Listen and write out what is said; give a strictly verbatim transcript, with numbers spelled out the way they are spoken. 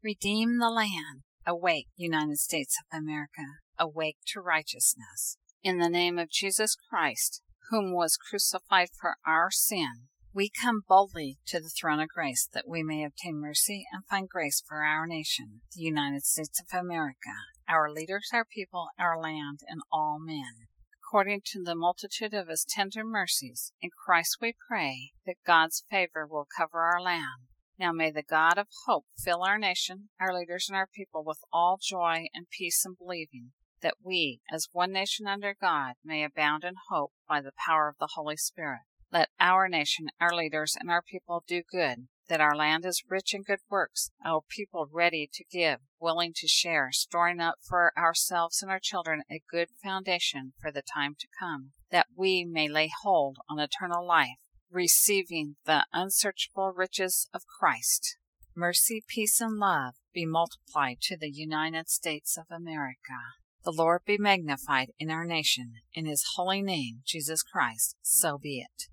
Redeem the land. Awake, United States of America. Awake to righteousness. In the name of Jesus Christ, whom was crucified for our sin, we come boldly to the throne of grace that we may obtain mercy and find grace for our nation, the United States of America, our leaders, our people, our land, and all men. According to the multitude of his tender mercies, in Christ we pray that God's favor will cover our land. Now may the God of hope fill our nation, our leaders, and our people with all joy and peace in believing, that we, as one nation under God, may abound in hope by the power of the Holy Spirit. Let our nation, our leaders, and our people do good, that our land is rich in good works, our people ready to give, willing to share, storing up for ourselves and our children a good foundation for the time to come, that we may lay hold on eternal life, receiving the unsearchable riches of Christ. Mercy, peace, and love be multiplied to the United States of America. The Lord be magnified in our nation. In his holy name, Jesus Christ, so be it.